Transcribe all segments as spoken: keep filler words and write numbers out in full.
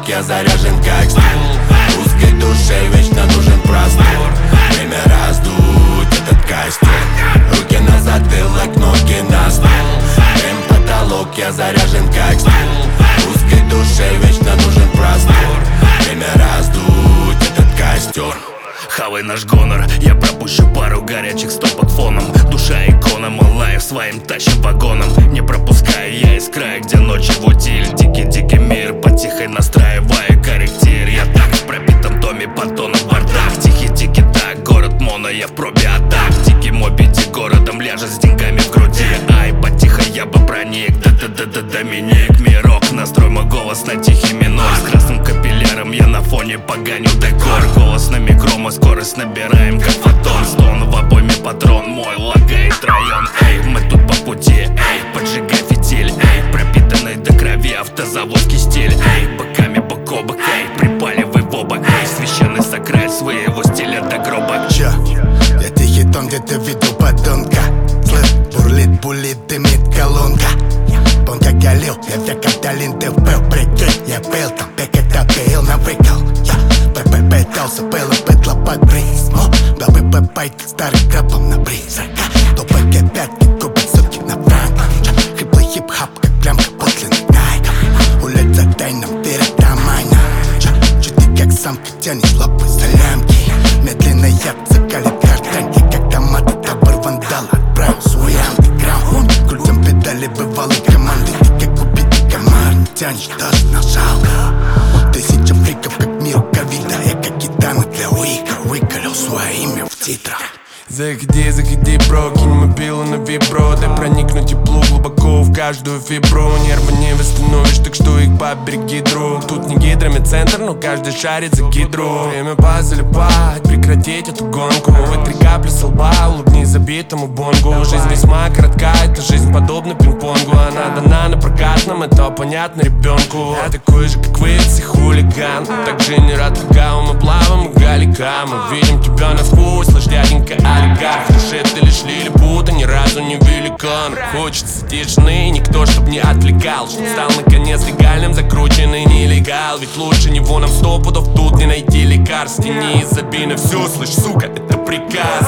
я заряжен как стил. Узкой душе вечно нужен простор. Время раздуть этот костер. Руки на затылок, ноги на стол. Прям потолок, я заряжен как стил. Узкой душе вечно нужен простор. Время раздуть этот костер. Хавай наш гонор, я пропущу пару горячих стопок фоном. Душа икона, малая своим тащим вагоном. Не пропускаю я из края, где ночи в утиль. Дикий-дикий мир, потихой настраивая корректир. Я так в пробитом доме, понтоном бардак. Тихий-тихий так, город моно, я в пробе атак. Дикий моби, городом ляжет с деньгами в груди. Ай, потихо я бы проник, да-да-да-да, Доминик. Мирок, настрой мой голос на тихий минор. С красным капилляром я на фоне погоню декор. Голос на микро, мы скорость набираем как фотон. Стон в обойме патрон, мой лагает район. Эй, мы тут по пути, эй, поджигай фитиль. Эй, пропитанный до крови автозаводский стиль. Эй, боками бок о бок, эй, припаливай в оба. Эй, священный сакраль своего стиля до гроба. Чё? Я тихий тон, где ты видел подонка. Слышь, бурлит, пулит, дымит колонка. Помню, как я лил, я век отдален, ты впил, прикинь. Я пил там, ты это пил на выкол. Я пытался, было петла под бриз. Был бы бэбайк, старый крабом на призрак. Тупые пятки, кубик, сутки на франк. Хриплый хип-хап, как прям подлинный гайд. Улица тайном, перед домайна. Чуть ты как самка, тянешь лапы за лямки. Медленно я закалит картанки, как томаты, табор вандал. Отправил свой андеграунд. Крутим педали бывалой команды. Ты как убитый комар, не тянешь даже на жалко. Тысяча фриков, как мир ковида. Я как гитана для уика, выколел свое имя в титрах. Заходи, заходи, бро, кинь мобилу на вибро. Дай проникнуть теплу глубоко в каждую фибру. Нервы не восстановишь, так что их побереги, друг. Тут не гидромедцентр, но каждый шарит за гидру. Время позалипать, прекратить эту гонку. Вытри капли со лба, улыбнись забитому бонгу. Жизнь весьма коротка, эта жизнь подобна пинг-понгу. Она дана на прокат, нам это понятно ребенку. Я такой же, как вы, все хулиган. Так же не рад врагам, мы плаваем и галика. Мы видим тебя насквозь, лишь дяденька олигарх. В душе ты лишь лилипута, ни разу не великан. Хочется тишины, никто чтоб не отвлекал. Чтоб стал наконец легальным, закрученный нелегал. Ведь лучше него нам сто пудов тут не найти лекарств. Тяни из забины все, слышь, сука, это приказ.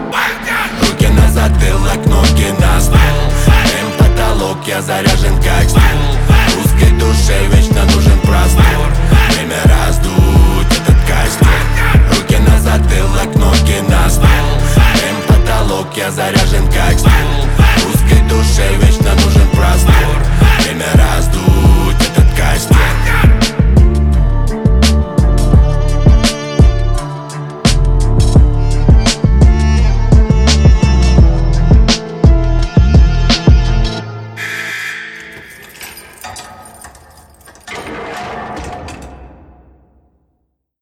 Руки на затылок, ноги на стол. Прям потолок, я заряжен как стил.